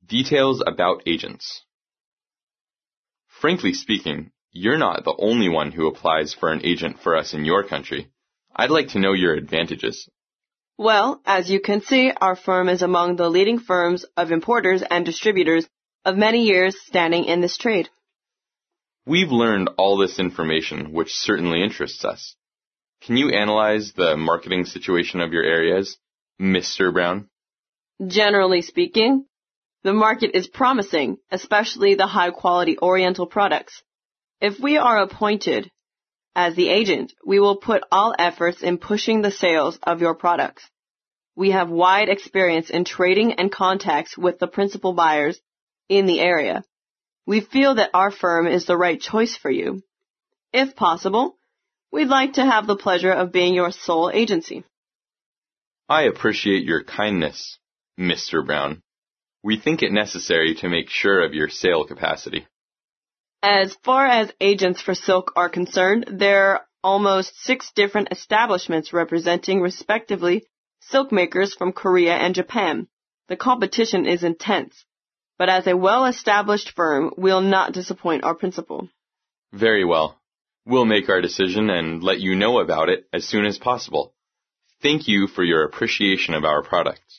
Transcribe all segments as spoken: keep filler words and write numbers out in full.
Details about agents. Frankly speaking, you're not the only one who applies for an agent for us in your country. I'd like to know your advantages. Well, as you can see, our firm is among the leading firms of importers and distributors of many years standing in this trade. We've learned all this information, which certainly interests us. Can you analyze the marketing situation of your areas, Mister Brown? Generally speaking, the market is promising, especially the high-quality Oriental products. If we are appointed as the agent, we will put all efforts in pushing the sales of your products. We have wide experience in trading and contacts with the principal buyers in the area. We feel that our firm is the right choice for you. If possible, we'd like to have the pleasure of being your sole agency. I appreciate your kindness, Mister Brown. We think it necessary to make sure of your sale capacity. As far as agents for silk are concerned, there are almost six different establishments representing, respectively, silk makers from Korea and Japan. The competition is intense, but as a well-established firm, we'll not disappoint our principal. Very well. We'll make our decision and let you know about it as soon as possible. Thank you for your appreciation of our products.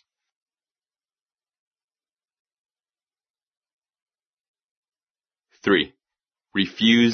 three. Refuse